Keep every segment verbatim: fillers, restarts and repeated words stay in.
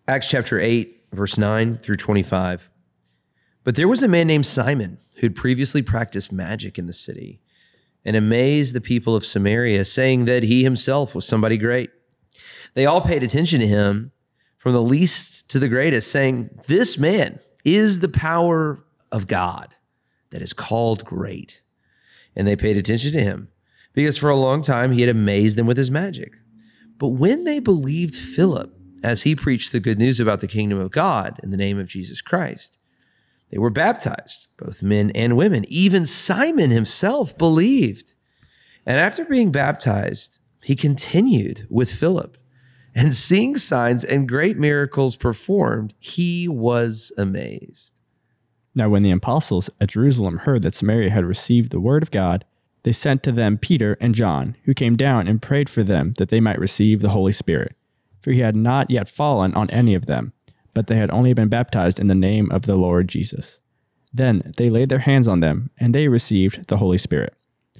Acts chapter eight, verse nine through twenty-five. But there was a man named Simon who had previously practiced magic in the city and amazed the people of Samaria, saying that he himself was somebody great. They all paid attention to him, from the least to the greatest, saying, "This man is the power of God that is called great." And they paid attention to him, because for a long time he had amazed them with his magic. But when they believed Philip, as he preached the good news about the kingdom of God in the name of Jesus Christ, they were baptized, both men and women. Even Simon himself believed. And after being baptized, he continued with Philip, and seeing signs and great miracles performed, he was amazed. Now when the apostles at Jerusalem heard that Samaria had received the word of God, they sent to them Peter and John, who came down and prayed for them that they might receive the Holy Spirit. For he had not yet fallen on any of them, but they had only been baptized in the name of the Lord Jesus. Then they laid their hands on them, and they received the Holy Spirit.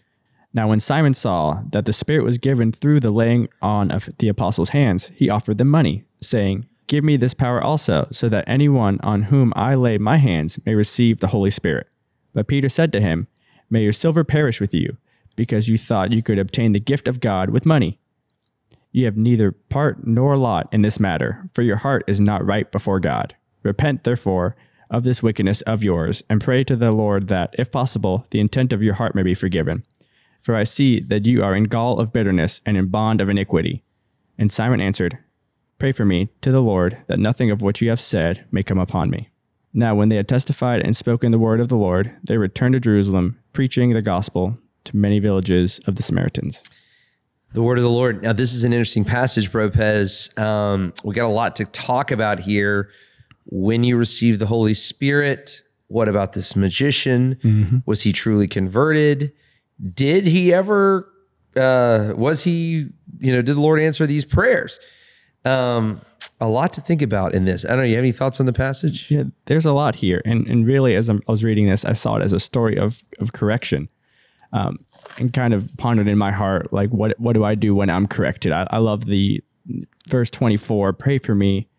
Now when Simon saw that the Spirit was given through the laying on of the apostles' hands, he offered them money, saying, "Give me this power also, so that anyone on whom I lay my hands may receive the Holy Spirit." But Peter said to him, "May your silver perish with you, because you thought you could obtain the gift of God with money. You have neither part nor lot in this matter, for your heart is not right before God. Repent, therefore, of this wickedness of yours, and pray to the Lord that, if possible, the intent of your heart may be forgiven. For I see that you are in gall of bitterness and in bond of iniquity." And Simon answered, "Pray for me to the Lord, that nothing of what you have said may come upon me." Now when they had testified and spoken the word of the Lord, they returned to Jerusalem, preaching the gospel to many villages of the Samaritans. The word of the Lord. Now, this is an interesting passage, Bro Pez. Um, we got a lot to talk about here. When you receive the Holy Spirit, what about this magician? Mm-hmm. Was he truly converted? Did he ever, uh, was he, you know, did the Lord answer these prayers? Um, a lot to think about in this. I don't know, you have any thoughts on the passage? Yeah, there's a lot here. And and really, as I'm, I was reading this, I saw it as a story of of correction. Um, and kind of pondered in my heart, like, what what do I do when I'm corrected? I, I love the verse twenty-four, "Pray for me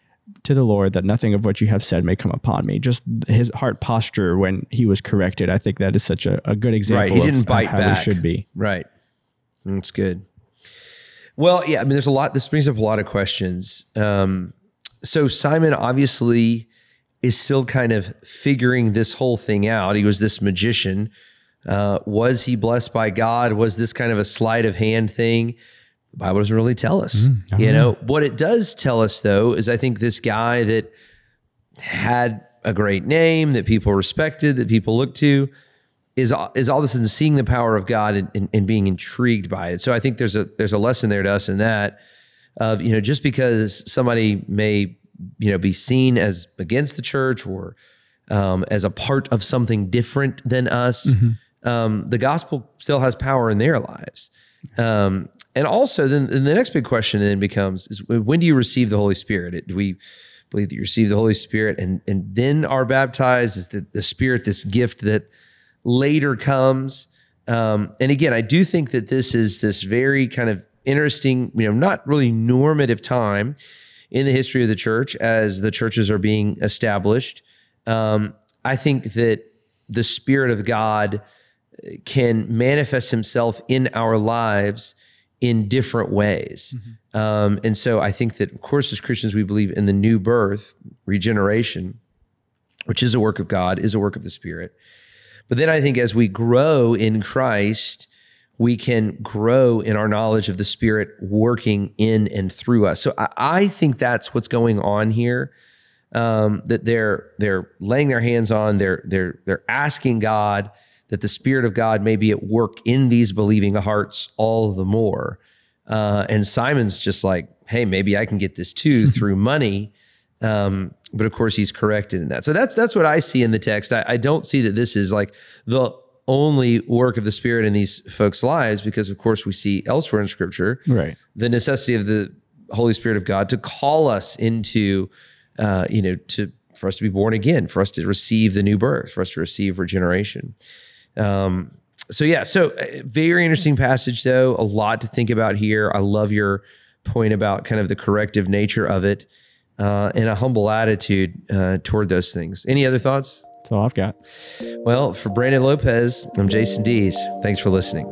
to the Lord that nothing of what you have said may come upon me." Just his heart posture when he was corrected. I think that is such a, a good example. Right, he didn't of, bite of how back. we should be. Right, that's good. Well, yeah, I mean, there's a lot, this brings up a lot of questions. Um, so Simon obviously is still kind of figuring this whole thing out. He was this magician. Uh, was he blessed by God? Was this kind of a sleight of hand thing? The Bible doesn't really tell us. Mm, you know, know, what it does tell us though, is I think this guy that had a great name that people respected, that people looked to, is, is all of a sudden seeing the power of God and, and, and being intrigued by it. So I think there's a, there's a lesson there to us in that of, you know, just because somebody may, you know, be seen as against the church or um, as a part of something different than us, mm-hmm. Um, the gospel still has power in their lives. Um, and also then, then the next big question then becomes, is when do you receive the Holy Spirit? Do we believe that you receive the Holy Spirit and, and then are baptized? Is the, the Spirit this gift that later comes? Um, and again, I do think that this is this very kind of interesting, you know, not really normative time in the history of the church as the churches are being established. Um, I think that the Spirit of God can manifest himself in our lives in different ways. Mm-hmm. Um, and so I think that, of course, as Christians, we believe in the new birth, regeneration, which is a work of God, is a work of the Spirit. But then I think as we grow in Christ, we can grow in our knowledge of the Spirit working in and through us. So I, I think that's what's going on here. Um, that they're they're laying their hands on, they're they're they're asking God that the Spirit of God may be at work in these believing hearts all the more. Uh, and Simon's just like, hey, maybe I can get this too through money. Um, but of course, he's corrected in that. So that's that's what I see in the text. I, I don't see that this is like the only work of the Spirit in these folks' lives, because of course we see elsewhere in Scripture right. the necessity of the Holy Spirit of God to call us into, uh, you know, to for us to be born again, for us to receive the new birth, for us to receive regeneration. Um, so yeah, so uh, very interesting passage though, a lot to think about here. I love your point about kind of the corrective nature of it. uh, and a humble attitude uh, toward those things. Any other thoughts? That's all I've got. Well, for Brandon Lopez, I'm Jason Dees. Thanks for listening.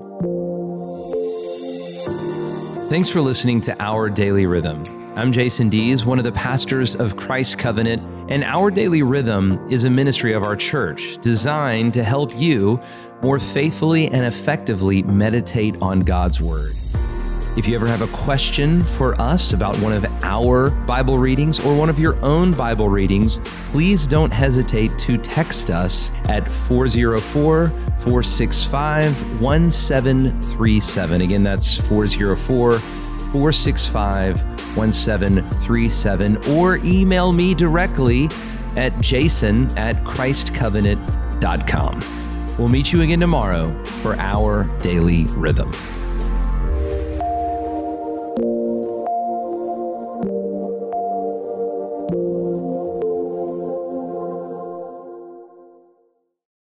Thanks for listening to Our Daily Rhythm. I'm Jason Dees, one of the pastors of Christ Covenant, and Our Daily Rhythm is a ministry of our church designed to help you more faithfully and effectively meditate on God's Word. If you ever have a question for us about one of our Bible readings or one of your own Bible readings, please don't hesitate to text us at four oh four, four six five, one seven three seven. Again, that's four oh four, four six five, one seven three seven, or email me directly at jason at christ covenant dot com. We'll meet you again tomorrow for Our Daily Rhythm.